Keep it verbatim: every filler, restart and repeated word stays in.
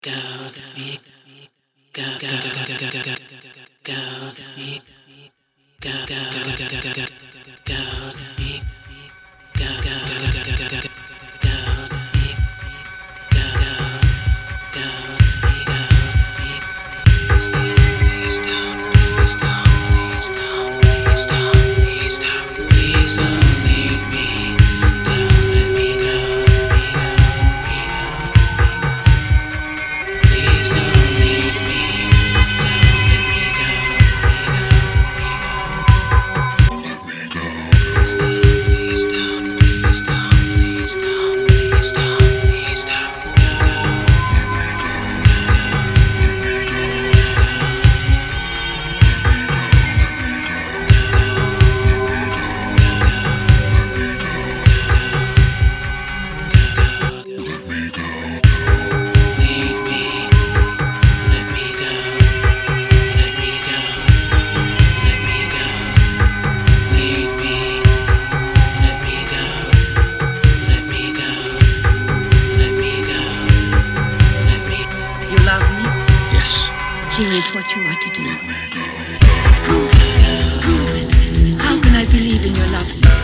Go me, go go go go go go go me, go go go go go go go me, go go go go go go go me, go go go me, go me. Please don't, please don't, please don't, please don't, please don't, please don't leave me. Don't let me go, me go, me go. Please don't leave me. Don't let me go, me go, me go. Please don't, please don't, please don't, please don't, please don't go. Here is what you are to do. Prove it. Prove it. How can I believe in your love?